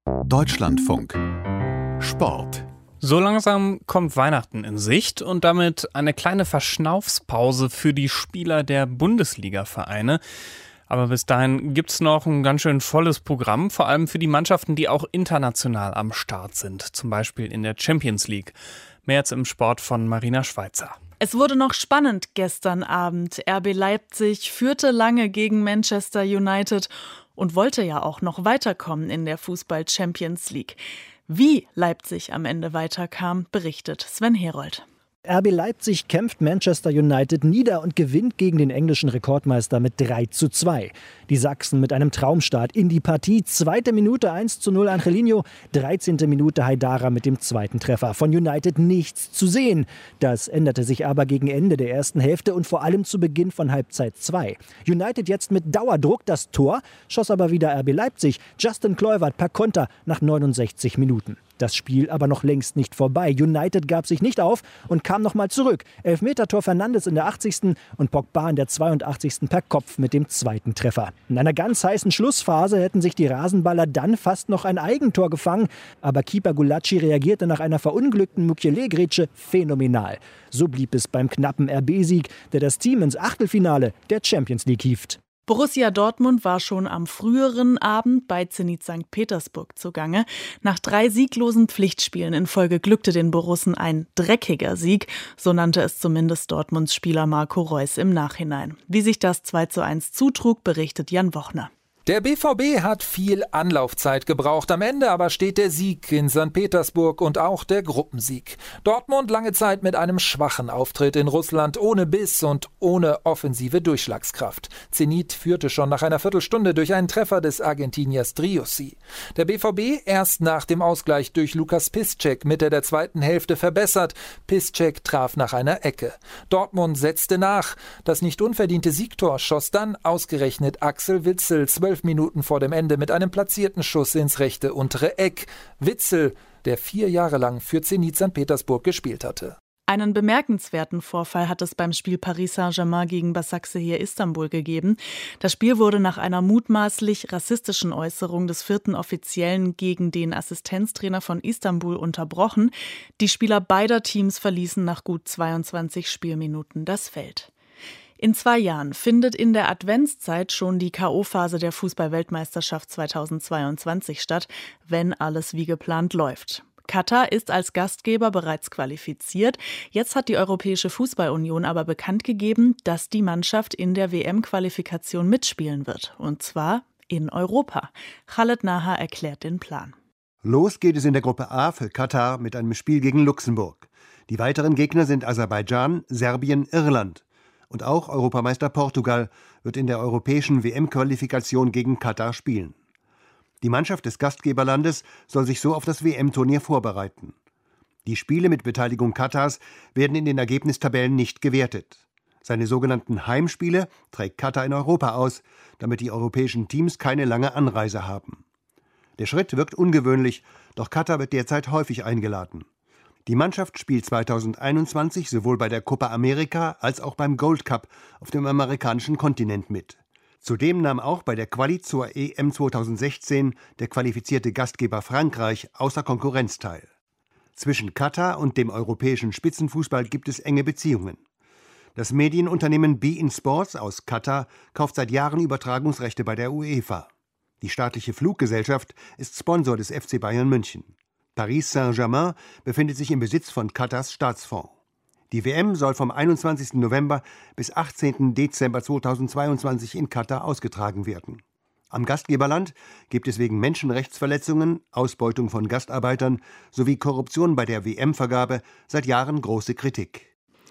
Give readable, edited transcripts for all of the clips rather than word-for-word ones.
Deutschlandfunk Sport. So langsam kommt Weihnachten in Sicht und damit eine kleine Verschnaufspause für die Spieler der Bundesliga-Vereine. Aber bis dahin gibt's noch ein ganz schön volles Programm, vor allem für die Mannschaften, die auch international am Start sind, zum Beispiel in der Champions League. Mehr jetzt im Sport von Marina Schweizer. Es wurde noch spannend gestern Abend. RB Leipzig führte lange gegen Manchester United und wollte ja auch noch weiterkommen in der Fußball-Champions League. Wie Leipzig am Ende weiterkam, berichtet Sven Herold. RB Leipzig kämpft Manchester United nieder und gewinnt gegen den englischen Rekordmeister mit 3:2. Die Sachsen mit einem Traumstart in die Partie. 2. Minute 1:0 Angelino, 13. Minute Haidara mit dem zweiten Treffer. Von United nichts zu sehen. Das änderte sich aber gegen Ende der ersten Hälfte und vor allem zu Beginn von Halbzeit 2. United jetzt mit Dauerdruck, das Tor schoss aber wieder RB Leipzig. Justin Kluivert per Konter nach 69 Minuten. Das Spiel aber noch längst nicht vorbei. United gab sich nicht auf und kam nochmal zurück. Elfmetertor Fernandes in der 80. und Pogba in der 82. per Kopf mit dem zweiten Treffer. In einer ganz heißen Schlussphase hätten sich die Rasenballer dann fast noch ein Eigentor gefangen. Aber Keeper Gulacsi reagierte nach einer verunglückten Mukiele-Grätsche phänomenal. So blieb es beim knappen RB-Sieg, der das Team ins Achtelfinale der Champions League hieft. Borussia Dortmund war schon am früheren Abend bei Zenit St. Petersburg zugange. Nach 3 sieglosen Pflichtspielen in Folge glückte den Borussen ein dreckiger Sieg, so nannte es zumindest Dortmunds Spieler Marco Reus im Nachhinein. Wie sich das 2:1 zutrug, berichtet Jan Wochner. Der BVB hat viel Anlaufzeit gebraucht, am Ende aber steht der Sieg in St. Petersburg und auch der Gruppensieg. Dortmund lange Zeit mit einem schwachen Auftritt in Russland, ohne Biss und ohne offensive Durchschlagskraft. Zenit führte schon nach einer Viertelstunde durch einen Treffer des Argentiniers Driussi. Der BVB erst nach dem Ausgleich durch Lukas Piszczek Mitte der zweiten Hälfte verbessert. Piszczek traf nach einer Ecke. Dortmund setzte nach. Das nicht unverdiente Siegtor schoss dann ausgerechnet Axel Witsel 12 Minuten vor dem Ende mit einem platzierten Schuss ins rechte untere Eck. Witsel, der 4 Jahre lang für Zenit St. Petersburg gespielt hatte. Einen bemerkenswerten Vorfall hat es beim Spiel Paris Saint-Germain gegen Başakşehir Istanbul gegeben. Das Spiel wurde nach einer mutmaßlich rassistischen Äußerung des 4. Offiziellen gegen den Assistenztrainer von Istanbul unterbrochen. Die Spieler beider Teams verließen nach gut 22 Spielminuten das Feld. In 2 Jahren findet in der Adventszeit schon die K.O.-Phase der Fußball-Weltmeisterschaft 2022 statt, wenn alles wie geplant läuft. Katar ist als Gastgeber bereits qualifiziert. Jetzt hat die Europäische Fußballunion aber bekannt gegeben, dass die Mannschaft in der WM-Qualifikation mitspielen wird. Und zwar in Europa. Khaled Naha erklärt den Plan. Los geht es in der Gruppe A für Katar mit einem Spiel gegen Luxemburg. Die weiteren Gegner sind Aserbaidschan, Serbien, Irland. Und auch Europameister Portugal wird in der europäischen WM-Qualifikation gegen Katar spielen. Die Mannschaft des Gastgeberlandes soll sich so auf das WM-Turnier vorbereiten. Die Spiele mit Beteiligung Katars werden in den Ergebnistabellen nicht gewertet. Seine sogenannten Heimspiele trägt Katar in Europa aus, damit die europäischen Teams keine lange Anreise haben. Der Schritt wirkt ungewöhnlich, doch Katar wird derzeit häufig eingeladen. Die Mannschaft spielt 2021 sowohl bei der Copa America als auch beim Gold Cup auf dem amerikanischen Kontinent mit. Zudem nahm auch bei der Quali zur EM 2016 der qualifizierte Gastgeber Frankreich außer Konkurrenz teil. Zwischen Katar und dem europäischen Spitzenfußball gibt es enge Beziehungen. Das Medienunternehmen beIN Sports aus Katar kauft seit Jahren Übertragungsrechte bei der UEFA. Die staatliche Fluggesellschaft ist Sponsor des FC Bayern München. Paris Saint-Germain befindet sich im Besitz von Katars Staatsfonds. Die WM soll vom 21. November bis 18. Dezember 2022 in Katar ausgetragen werden. Am Gastgeberland gibt es wegen Menschenrechtsverletzungen, Ausbeutung von Gastarbeitern sowie Korruption bei der WM-Vergabe seit Jahren große Kritik.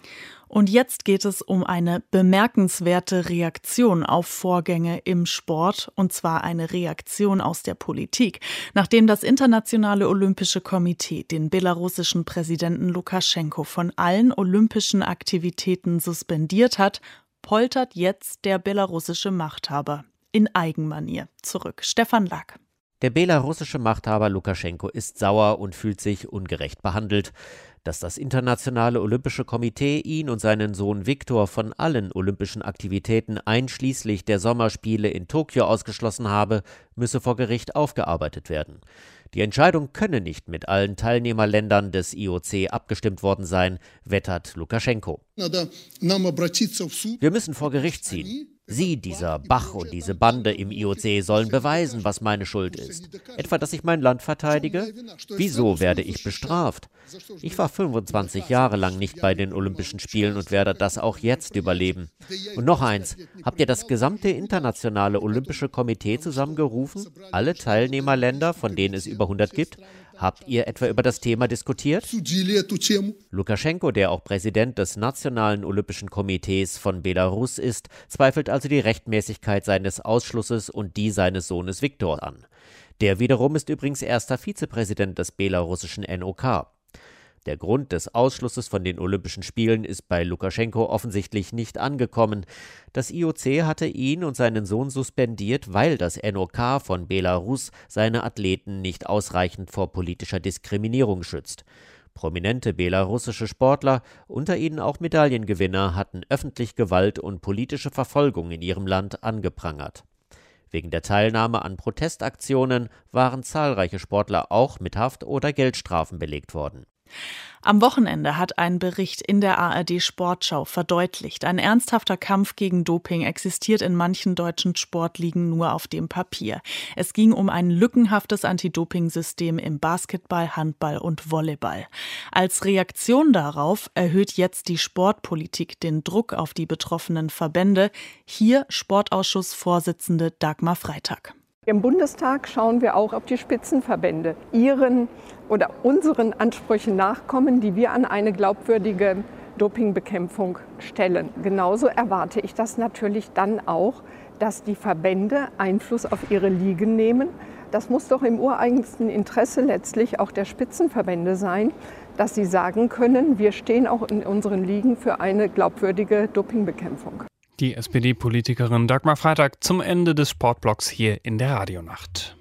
Und jetzt geht es um eine bemerkenswerte Reaktion auf Vorgänge im Sport, und zwar eine Reaktion aus der Politik. Nachdem das Internationale Olympische Komitee den belarussischen Präsidenten Lukaschenko von allen olympischen Aktivitäten suspendiert hat, poltert jetzt der belarussische Machthaber in Eigenmanier zurück. Stefan Lack. Der belarussische Machthaber Lukaschenko ist sauer und fühlt sich ungerecht behandelt. Dass das Internationale Olympische Komitee ihn und seinen Sohn Viktor von allen olympischen Aktivitäten einschließlich der Sommerspiele in Tokio ausgeschlossen habe, müsse vor Gericht aufgearbeitet werden. Die Entscheidung könne nicht mit allen Teilnehmerländern des IOC abgestimmt worden sein, wettert Lukaschenko. Wir müssen vor Gericht ziehen. Sie, dieser Bach und diese Bande im IOC sollen beweisen, was meine Schuld ist. Etwa, dass ich mein Land verteidige? Wieso werde ich bestraft? Ich war 25 Jahre lang nicht bei den Olympischen Spielen und werde das auch jetzt überleben. Und noch eins, habt ihr das gesamte Internationale Olympische Komitee zusammengerufen? Alle Teilnehmerländer, von denen es über 100 gibt? Habt ihr etwa über das Thema diskutiert? Lukaschenko, der auch Präsident des Nationalen Olympischen Komitees von Belarus ist, zweifelt also die Rechtmäßigkeit seines Ausschlusses und die seines Sohnes Viktor an. Der wiederum ist übrigens erster Vizepräsident des belarussischen NOK. Der Grund des Ausschlusses von den Olympischen Spielen ist bei Lukaschenko offensichtlich nicht angekommen. Das IOC hatte ihn und seinen Sohn suspendiert, weil das NOK von Belarus seine Athleten nicht ausreichend vor politischer Diskriminierung schützt. Prominente belarussische Sportler, unter ihnen auch Medaillengewinner, hatten öffentlich Gewalt und politische Verfolgung in ihrem Land angeprangert. Wegen der Teilnahme an Protestaktionen waren zahlreiche Sportler auch mit Haft- oder Geldstrafen belegt worden. Am Wochenende hat ein Bericht in der ARD-Sportschau verdeutlicht, ein ernsthafter Kampf gegen Doping existiert in manchen deutschen Sportligen nur auf dem Papier. Es ging um ein lückenhaftes Anti-Doping-System im Basketball, Handball und Volleyball. Als Reaktion darauf erhöht jetzt die Sportpolitik den Druck auf die betroffenen Verbände. Hier Sportausschussvorsitzende Dagmar Freitag. Im Bundestag schauen wir auch, ob die Spitzenverbände ihren oder unseren Ansprüchen nachkommen, die wir an eine glaubwürdige Dopingbekämpfung stellen. Genauso erwarte ich das natürlich dann auch, dass die Verbände Einfluss auf ihre Ligen nehmen. Das muss doch im ureigensten Interesse letztlich auch der Spitzenverbände sein, dass sie sagen können, wir stehen auch in unseren Ligen für eine glaubwürdige Dopingbekämpfung. Die SPD-Politikerin Dagmar Freitag zum Ende des Sportblocks hier in der Radionacht.